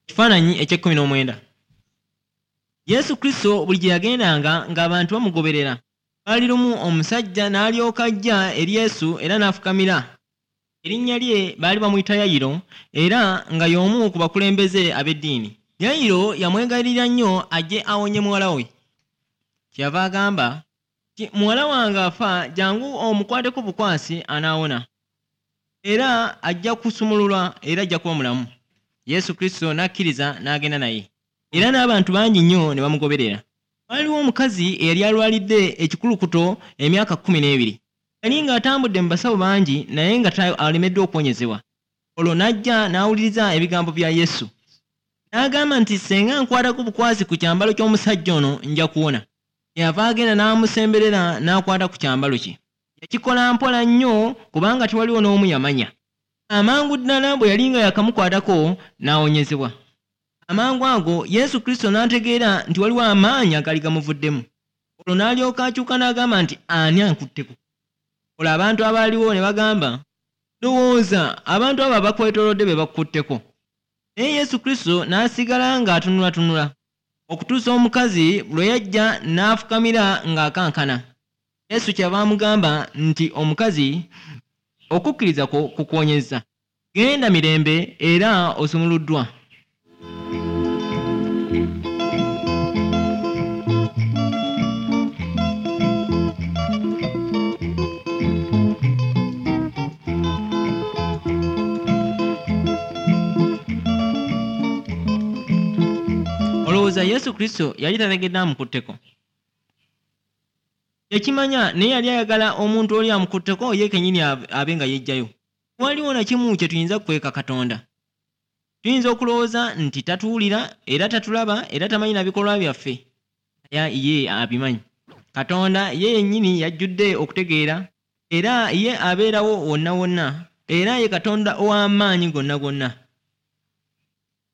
Kifaananyi eky'19. Yesu Kristo buli gye yagendanga ng'abantu bamugoberera. Baali lumu omusajja n'alyoka ajja eri Yesu era n'afukamira. Erinnya lye baali bamuyita Yayiro era nga y'omu ku bakulembeze ab'eddiini. Yayiro yamwegayirira nnyo ajje awonye muwala we. Kyeyava agamba nti muwala wange afa, jangu omukwateko bukwasi anaawona. Era ajja kusumululwa era ajja kuba mulamu. Yesu Kristo n'akkiriza n'agenda naye. Era n'abantu bangi nnyo ne bamugoberera. Waaliwo omukazi eyali alwalidde ekikulukuto emyaka 12. Yali ng'atambudde mu basawo bangi naye nga alemeddwa okuwonyezebwa. Olwo n'ajja n'awuliriza ebigambo bya Yesu. N'agamba nti senga nkwatako bukwasi ku kyambalo ky'omusajja ono nja kuwona. Yava agenda n'amusemberera n'akwata ku kyambalo kye. Yakikola mpola nnyo kubanga tewaliwo n'omu yamanya. Amangu ddala bwe yali nga yakamukwatako n'awonyezebwa. Amangu ago Yesu Kristo n'ategeera nti waliwo amaanyi agali gamuvuddemu. Olwo n'alyoka akyuka n'agamba nti ani ankutteko? Olwo abantu abaaliwo ne bagamba, ndowooza abantu abo abakwetoolodde be bakutteko. Naye Yesu Kristo n'asigala ng'atunulatunula okutuusa omukazi lwe yajja n'afukamira ng'akankana. Yesu kyava amugamba nti omukazi, okukkiriza kwo kukuwonyezza. Genda mirembe era osumuluddwa. Olowooza Yesu Kristo yali tategedde amukutteko. Yakimanya naye yali ayagala omuntu oli amukutteko ye kennyini abe nga yejjayo. Waliwo na kimu kye tuyinza kukweka Katonda. Tuyinza okulowooza nti tatuwulira era tatulaba era tamanyi na bikolwa byaffe. Ye abimanyi. Katonda ye yennyini yajjudde okutegeera era ye abeerawo wonna wonna era ye Katonda ow'amaanyi gonna gonna.